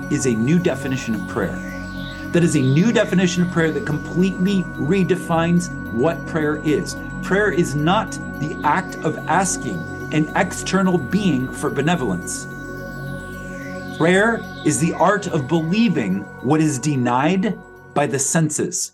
is a new definition of prayer. That is a new definition of prayer that completely redefines what prayer is. Prayer is not the act of asking an external being for benevolence. Prayer is the art of believing what is denied by the senses.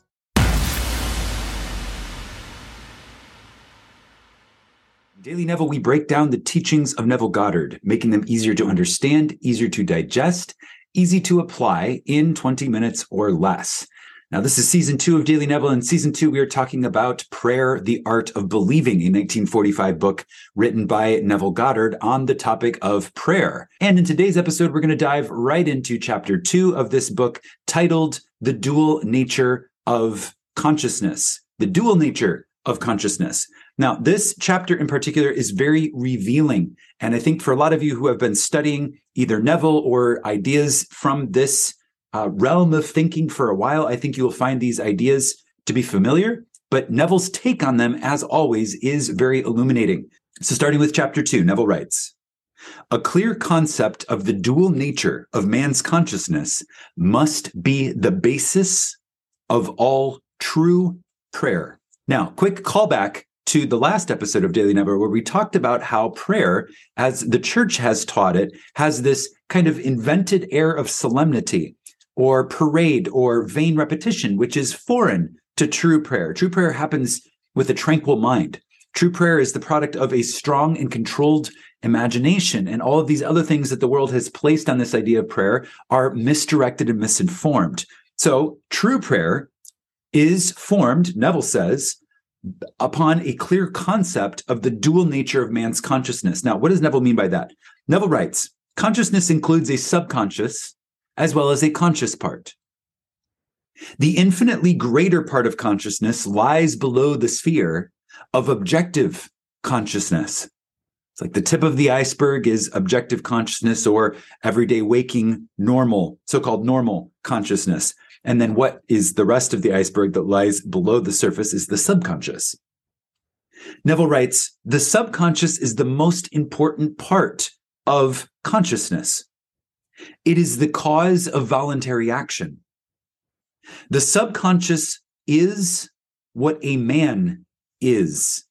Daily Neville, we break down the teachings of Neville Goddard, making them easier to understand, easier to digest, easy to apply in 20 minutes or less. Now, this is season 2 of Daily Neville. In season 2, we are talking about Prayer, the Art of Believing, a 1945 book written by Neville Goddard on the topic of prayer. And in today's episode, we're going to dive right into chapter 2 of this book titled The Dual Nature of Consciousness. The Dual Nature of Consciousness. Now, this chapter in particular is very revealing. And I think for a lot of you who have been studying either Neville or ideas from this realm of thinking for a while, I think you will find these ideas to be familiar. But Neville's take on them, as always, is very illuminating. So starting with chapter 2, Neville writes, "A clear concept of the dual nature of man's consciousness must be the basis of all true prayer." Now, quick callback to the last episode of Daily Neville, where we talked about how prayer, as the church has taught it, has this kind of invented air of solemnity or parade or vain repetition, which is foreign to true prayer. True prayer happens with a tranquil mind. True prayer is the product of a strong and controlled imagination. And all of these other things that the world has placed on this idea of prayer are misdirected and misinformed. So true prayer is formed, Neville says, upon a clear concept of the dual nature of man's consciousness. Now, what does Neville mean by that? Neville writes, consciousness includes a subconscious as well as a conscious part. The infinitely greater part of consciousness lies below the sphere of objective consciousness. It's like the tip of the iceberg is objective consciousness or everyday waking normal, so-called normal consciousness. And then what is the rest of the iceberg that lies below the surface is the subconscious. Neville writes, the subconscious is the most important part of consciousness. It is the cause of voluntary action. The subconscious is what a man is.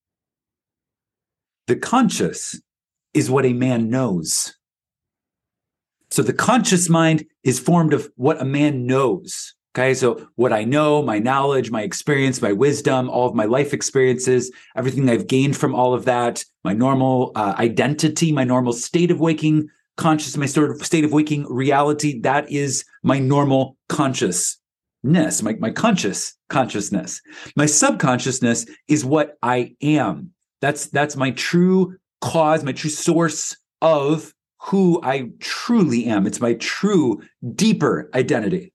The conscious is what a man knows. So the conscious mind is formed of what a man knows. Okay, so what I know, my knowledge, my experience, my wisdom, all of my life experiences, everything I've gained from all of that, my normal identity, my normal state of waking consciousness, my sort of state of waking reality, that is my normal consciousness, my conscious consciousness. My subconsciousness is what I am. That's my true cause, my true source of who I truly am. It's my true, deeper identity.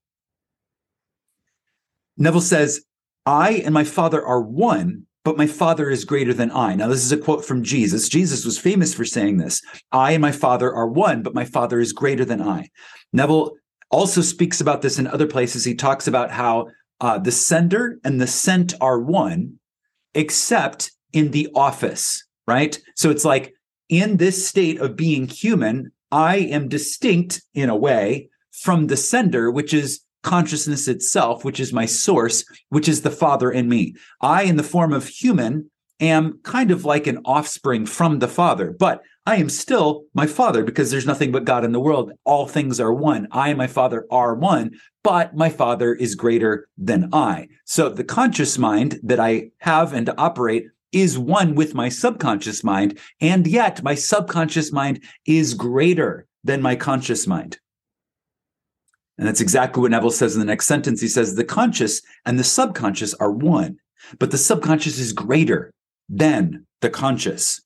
Neville says, I and my Father are one, but my Father is greater than I. Now, this is a quote from Jesus. Jesus was famous for saying this. I and my Father are one, but my Father is greater than I. Neville also speaks about this in other places. He talks about how the sender and the sent are one, except in the office, right? So it's like, in this state of being human, I am distinct in a way from the sender, which is consciousness itself, which is my source, which is the Father in me. I, in the form of human, am kind of like an offspring from the Father, but I am still my Father because there's nothing but God in the world. All things are one. I and my Father are one, but my Father is greater than I. So the conscious mind that I have and to operate is one with my subconscious mind, and yet my subconscious mind is greater than my conscious mind. And that's exactly what Neville says in the next sentence. He says, the conscious and the subconscious are one, but the subconscious is greater than the conscious.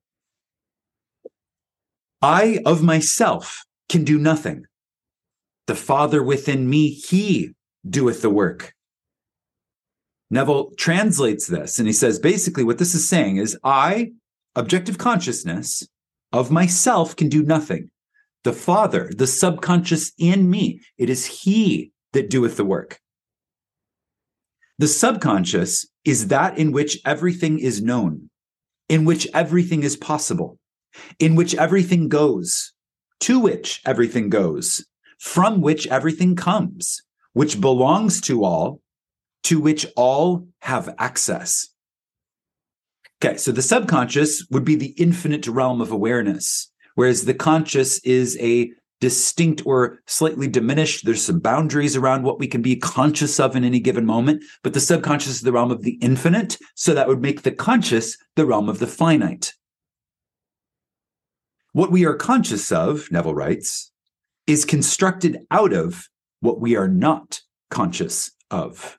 I of myself can do nothing. The Father within me, he doeth the work. Neville translates this, and he says, basically what this is saying is, I, objective consciousness, of myself can do nothing. The Father, the subconscious in me, it is he that doeth the work. The subconscious is that in which everything is known, in which everything is possible, in which everything goes, to which everything goes, from which everything comes, which belongs to which all have access. Okay, so the subconscious would be the infinite realm of awareness, whereas the conscious is a distinct or slightly diminished. There's some boundaries around what we can be conscious of in any given moment, but the subconscious is the realm of the infinite, so that would make the conscious the realm of the finite. What we are conscious of, Neville writes, is constructed out of what we are not conscious of.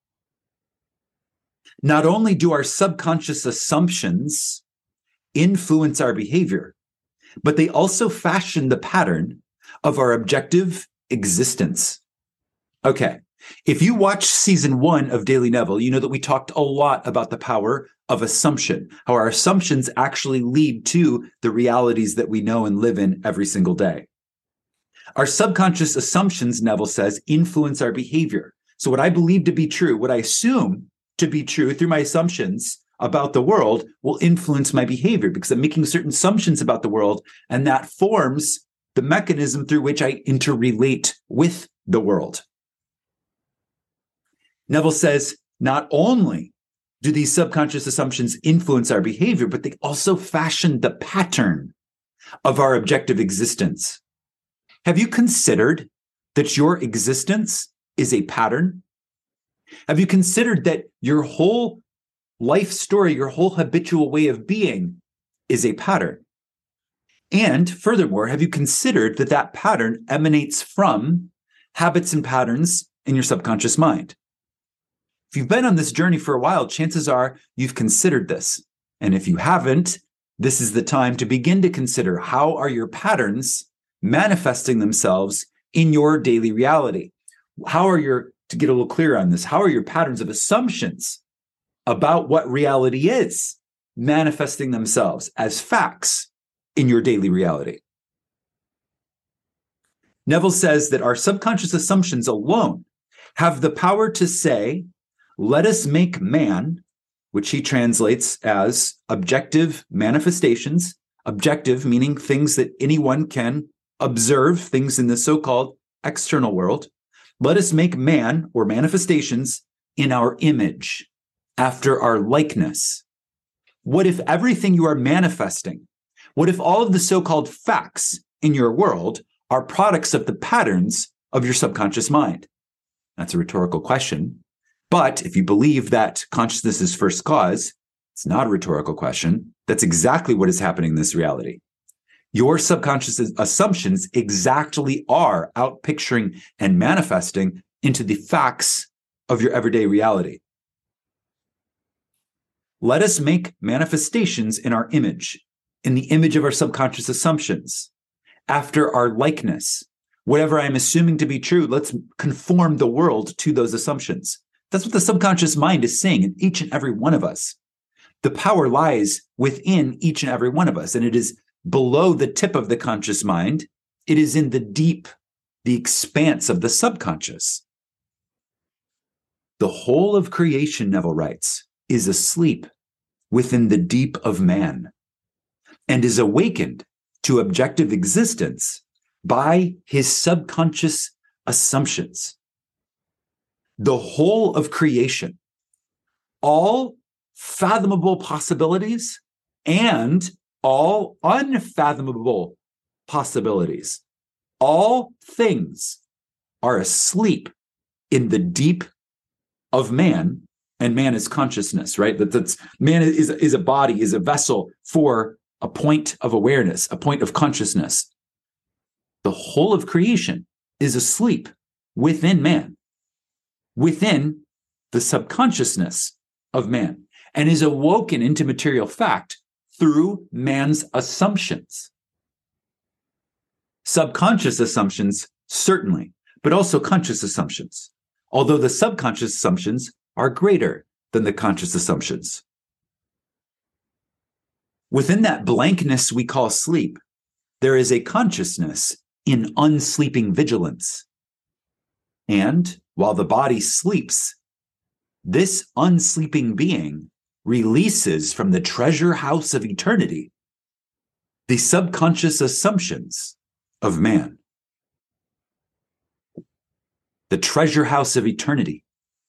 Not only do our subconscious assumptions influence our behavior, but they also fashion the pattern of our objective existence. Okay, if you watch season 1 of Daily Neville, you know that we talked a lot about the power of assumption, how our assumptions actually lead to the realities that we know and live in every single day. Our subconscious assumptions, Neville says, influence our behavior. So what I believe to be true, what I assume to be true through my assumptions about the world will influence my behavior because I'm making certain assumptions about the world, and that forms the mechanism through which I interrelate with the world. Neville says, not only do these subconscious assumptions influence our behavior, but they also fashion the pattern of our objective existence. Have you considered that your existence is a pattern? Have you considered that your whole life story, your whole habitual way of being is a pattern? And furthermore, have you considered that that pattern emanates from habits and patterns in your subconscious mind? If you've been on this journey for a while, chances are you've considered this. And if you haven't, this is the time to begin to consider, how are your patterns manifesting themselves in your daily reality? To get a little clearer on this, how are your patterns of assumptions about what reality is manifesting themselves as facts in your daily reality? Neville says that our subconscious assumptions alone have the power to say, let us make man, which he translates as objective manifestations, objective meaning things that anyone can observe, things in the so-called external world. Let us make man, or manifestations, in our image, after our likeness. What if everything you are manifesting, what if all of the so-called facts in your world are products of the patterns of your subconscious mind? That's a rhetorical question. But if you believe that consciousness is first cause, it's not a rhetorical question. That's exactly what is happening in this reality. Your subconscious assumptions exactly are outpicturing and manifesting into the facts of your everyday reality. Let us make manifestations in our image, in the image of our subconscious assumptions, after our likeness. Whatever I'm assuming to be true, let's conform the world to those assumptions. That's what the subconscious mind is saying in each and every one of us. The power lies within each and every one of us, and it is below the tip of the conscious mind. It is in the deep, the expanse of the subconscious. The whole of creation, Neville writes, is asleep within the deep of man and is awakened to objective existence by his subconscious assumptions. The whole of creation, all fathomable possibilities and all unfathomable possibilities, all things are asleep in the deep of man, and man is consciousness, right? That's man is a body, is a vessel for a point of awareness, a point of consciousness. The whole of creation is asleep within man, within the subconsciousness of man, and is awoken into material fact through man's assumptions. Subconscious assumptions, certainly, but also conscious assumptions, although the subconscious assumptions are greater than the conscious assumptions. Within that blankness we call sleep, there is a consciousness in unsleeping vigilance. And while the body sleeps, this unsleeping being releases from the treasure house of eternity the subconscious assumptions of man. the treasure house of eternity.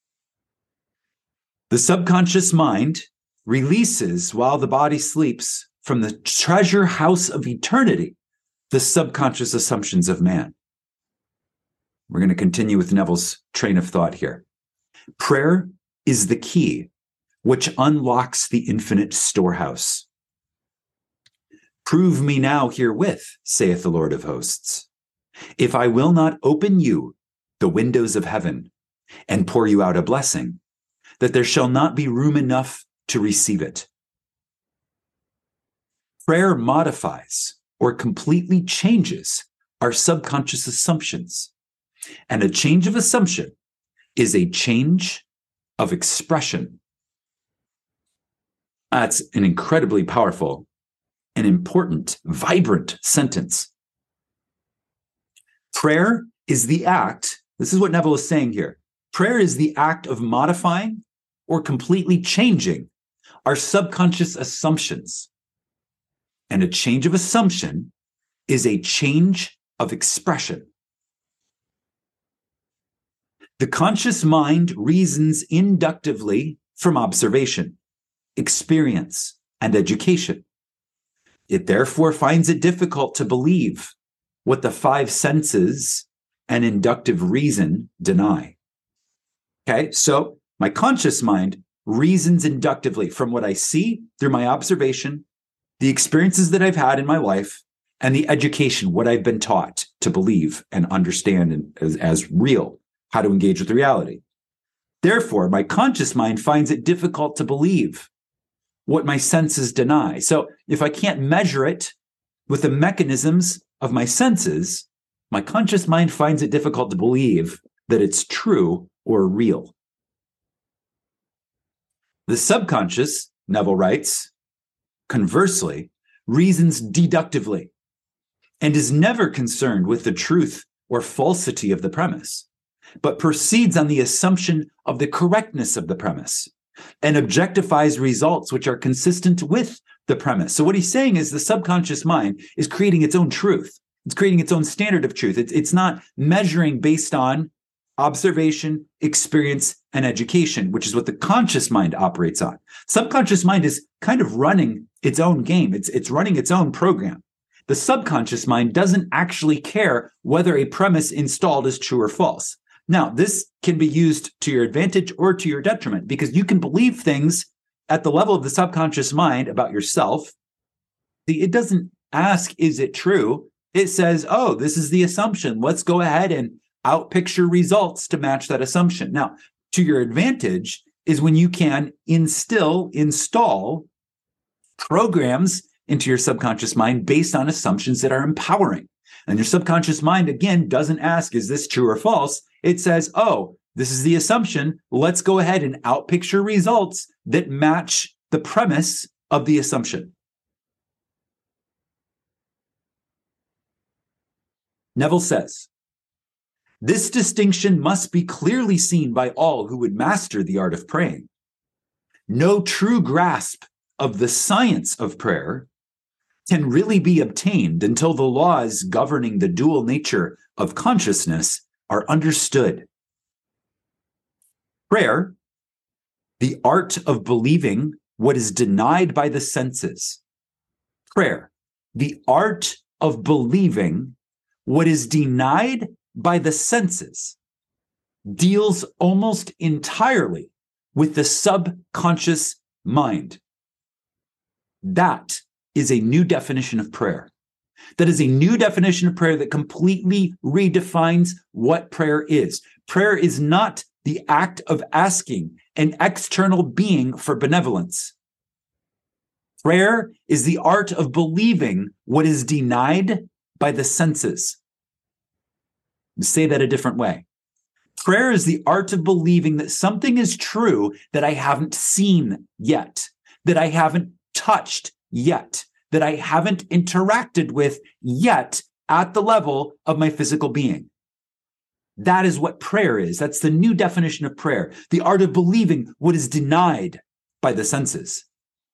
The subconscious mind releases while the body sleeps from the treasure house of eternity the subconscious assumptions of man. We're going to continue with Neville's train of thought here. Prayer is the key which unlocks the infinite storehouse. Prove me now herewith, saith the Lord of hosts, if I will not open you the windows of heaven and pour you out a blessing, that there shall not be room enough to receive it. Prayer modifies or completely changes our subconscious assumptions. And a change of assumption is a change of expression. That's an incredibly powerful and important, vibrant sentence. Prayer is the act, this is what Neville is saying here. Prayer is the act of modifying or completely changing our subconscious assumptions. And a change of assumption is a change of expression. The conscious mind reasons inductively from observation, experience, and education. It therefore finds it difficult to believe what the five senses and inductive reason deny. Okay, so my conscious mind reasons inductively from what I see through my observation, the experiences that I've had in my life, and the education, what I've been taught to believe and understand as real, how to engage with reality. Therefore, my conscious mind finds it difficult to believe what my senses deny. So if I can't measure it with the mechanisms of my senses, my conscious mind finds it difficult to believe that it's true or real. The subconscious, Neville writes, conversely, reasons deductively and is never concerned with the truth or falsity of the premise, but proceeds on the assumption of the correctness of the premise and objectifies results which are consistent with the premise. So what he's saying is the subconscious mind is creating its own truth. It's creating its own standard of truth. It's not measuring based on observation, experience, and education, which is what the conscious mind operates on. Subconscious mind is kind of running its own game. It's running its own program. The subconscious mind doesn't actually care whether a premise installed is true or false. Now, this can be used to your advantage or to your detriment because you can believe things at the level of the subconscious mind about yourself. It doesn't ask, is it true? It says, oh, this is the assumption. Let's go ahead and outpicture results to match that assumption. Now, to your advantage is when you can install programs into your subconscious mind based on assumptions that are empowering. And your subconscious mind, again, doesn't ask, is this true or false? It says, oh, this is the assumption. Let's go ahead and outpicture results that match the premise of the assumption. Neville says, this distinction must be clearly seen by all who would master the art of praying. No true grasp of the science of prayer can really be obtained until the laws governing the dual nature of consciousness are understood. Prayer, the art of believing what is denied by the senses. Prayer, the art of believing what is denied by the senses, deals almost entirely with the subconscious mind. That is a new definition of prayer. That is a new definition of prayer that completely redefines what prayer is. Prayer is not the act of asking an external being for benevolence. Prayer is the art of believing what is denied by the senses. Say that a different way. Prayer is the art of believing that something is true that I haven't seen yet, that I haven't touched yet, that I haven't interacted with yet at the level of my physical being. That is what prayer is. That's the new definition of prayer, the art of believing what is denied by the senses.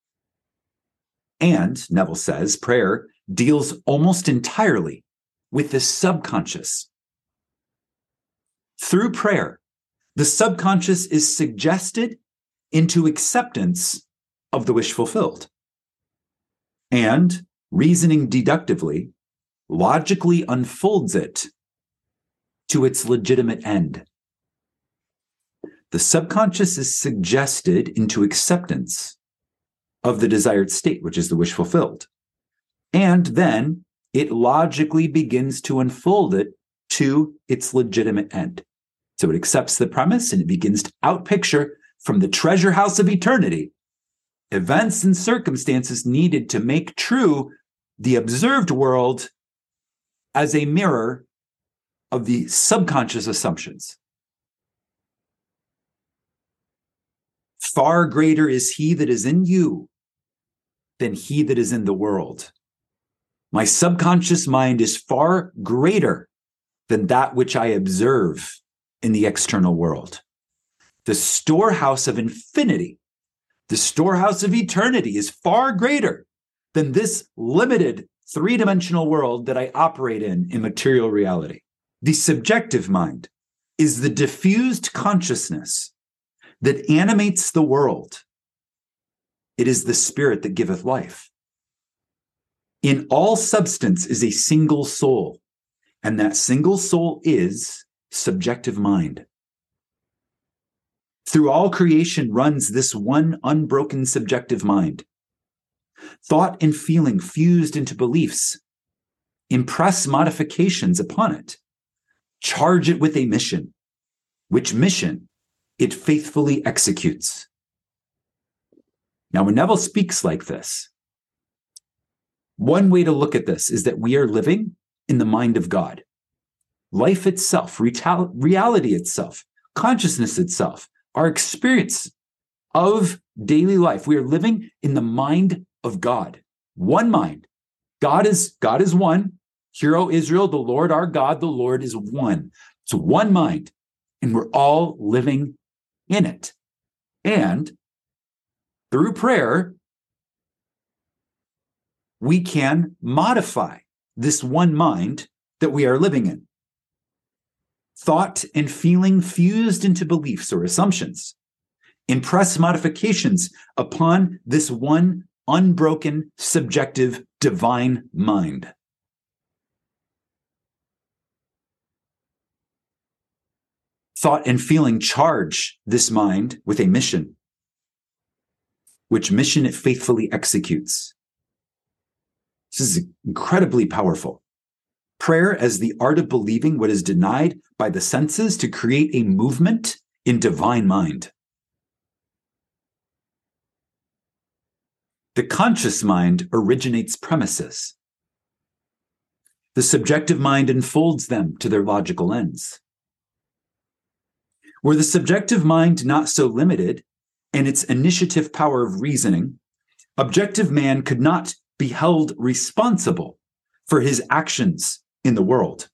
And, Neville says, prayer deals almost entirely with the subconscious. Through prayer, the subconscious is suggested into acceptance of the wish fulfilled. And reasoning deductively, logically unfolds it to its legitimate end. The subconscious is suggested into acceptance of the desired state, which is the wish fulfilled. And then it logically begins to unfold it to its legitimate end. So it accepts the premise and it begins to outpicture from the treasure house of eternity events and circumstances needed to make true the observed world as a mirror of the subconscious assumptions. Far greater is he that is in you than he that is in the world. My subconscious mind is far greater than that which I observe in the external world. The storehouse of infinity, the storehouse of eternity is far greater than this limited three-dimensional world that I operate in material reality. The subjective mind is the diffused consciousness that animates the world. It is the spirit that giveth life. In all substance is a single soul, and that single soul is subjective mind. Through all creation runs this one unbroken subjective mind. Thought and feeling fused into beliefs impress modifications upon it, charge it with a mission, which mission it faithfully executes. Now, when Neville speaks like this, one way to look at this is that we are living in the mind of God. Life itself, reality itself, consciousness itself, our experience of daily life. We are living in the mind of God. One mind. God is one. Hear, O Israel, the Lord our God, the Lord is one. It's one mind, and we're all living in it. And through prayer, we can modify this one mind that we are living in. Thought and feeling fused into beliefs or assumptions impress modifications upon this one unbroken, subjective, divine mind. Thought and feeling charge this mind with a mission, which mission it faithfully executes. This is incredibly powerful. Prayer as the art of believing what is denied by the senses to create a movement in divine mind. The conscious mind originates premises. The subjective mind unfolds them to their logical ends. Were the subjective mind not so limited in its initiative power of reasoning, objective man could not be held responsible for his actions in the world.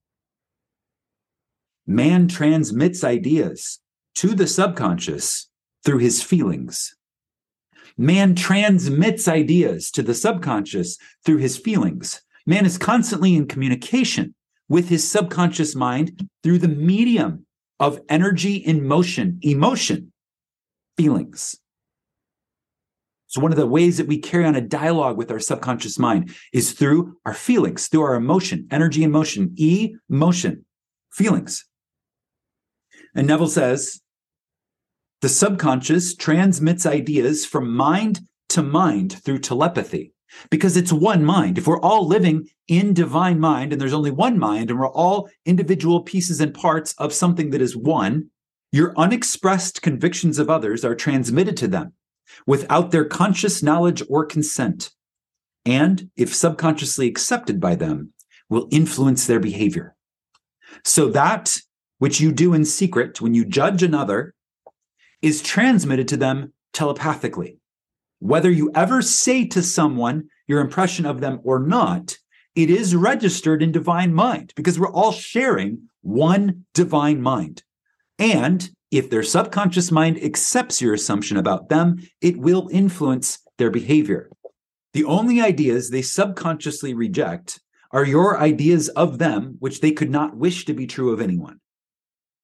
Man transmits ideas to the subconscious through his feelings. Man transmits ideas to the subconscious through his feelings. Man is constantly in communication with his subconscious mind through the medium of energy in motion, emotion, feelings. So one of the ways that we carry on a dialogue with our subconscious mind is through our feelings, through our emotion, energy in motion, emotion, feelings. And Neville says, the subconscious transmits ideas from mind to mind through telepathy because it's one mind. If we're all living in divine mind and there's only one mind and we're all individual pieces and parts of something that is one, your unexpressed convictions of others are transmitted to them without their conscious knowledge or consent, and if subconsciously accepted by them, will influence their behavior. So that which you do in secret when you judge another is transmitted to them telepathically. Whether you ever say to someone your impression of them or not, it is registered in divine mind because we're all sharing one divine mind. And if their subconscious mind accepts your assumption about them, it will influence their behavior. The only ideas they subconsciously reject are your ideas of them, which they could not wish to be true of anyone.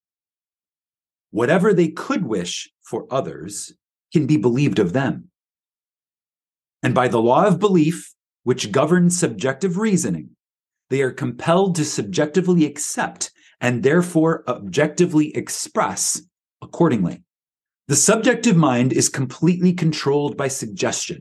Whatever they could wish for others can be believed of them. And by the law of belief, which governs subjective reasoning, they are compelled to subjectively accept and therefore objectively express accordingly. The subjective mind is completely controlled by suggestion.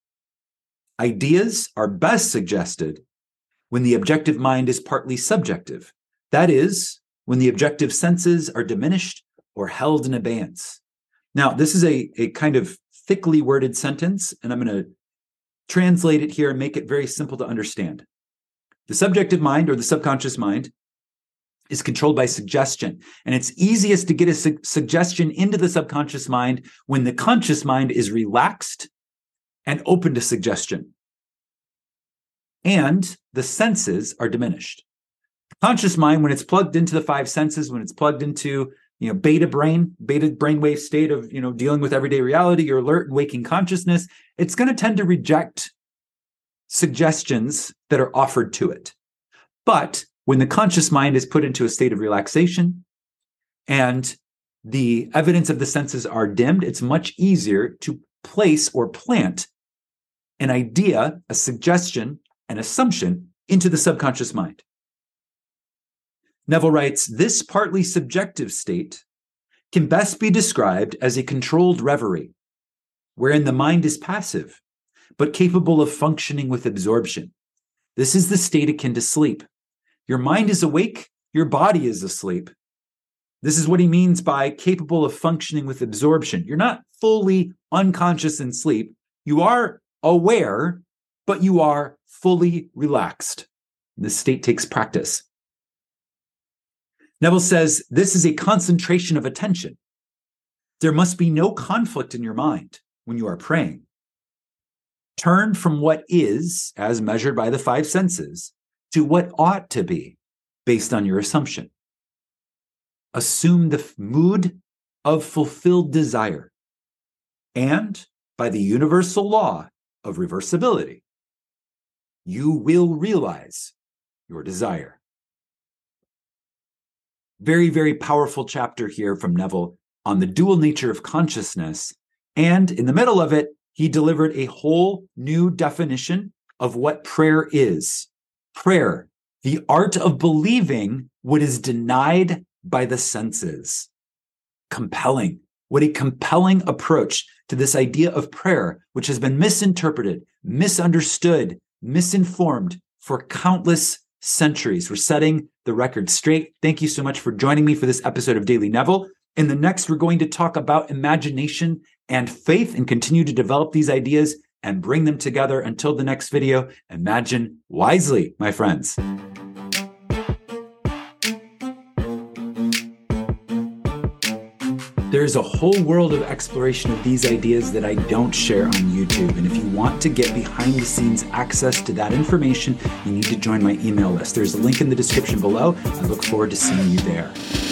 Ideas are best suggested when the objective mind is partly subjective. That is, when the objective senses are diminished or held in abeyance. Now, this is a kind of thickly worded sentence, and I'm going to translate it here and make it very simple to understand. The subjective mind, or the subconscious mind, is controlled by suggestion. And it's easiest to get a suggestion into the subconscious mind when the conscious mind is relaxed and open to suggestion. And the senses are diminished. The conscious mind, when it's plugged into the five senses, when it's plugged into beta brainwave state of dealing with everyday reality, your alert and waking consciousness, it's going to tend to reject suggestions that are offered to it. But when the conscious mind is put into a state of relaxation and the evidence of the senses are dimmed, it's much easier to place or plant an idea, a suggestion, an assumption into the subconscious mind. Neville writes, this partly subjective state can best be described as a controlled reverie, wherein the mind is passive, but capable of functioning with absorption. This is the state akin to sleep. Your mind is awake, your body is asleep. This is what he means by capable of functioning with absorption. You're not fully unconscious in sleep. You are aware, but you are fully relaxed. This state takes practice. Neville says this is a concentration of attention. There must be no conflict in your mind when you are praying. Turn from what is, as measured by the five senses, to what ought to be, based on your assumption. Assume the mood of fulfilled desire, and by the universal law of reversibility, you will realize your desire. Very, very powerful chapter here from Neville on the dual nature of consciousness. And in the middle of it, he delivered a whole new definition of what prayer is. Prayer, the art of believing what is denied by the senses. Compelling. What a compelling approach to this idea of prayer, which has been misinterpreted, misunderstood, misinformed for countless centuries. We're setting the record straight. Thank you so much for joining me for this episode of Daily Neville. In the next, we're going to talk about imagination and faith and continue to develop these ideas and bring them together. Until the next video, imagine wisely, my friends. There's a whole world of exploration of these ideas that I don't share on YouTube. And if you want to get behind the scenes access to that information, you need to join my email list. There's a link in the description below. I look forward to seeing you there.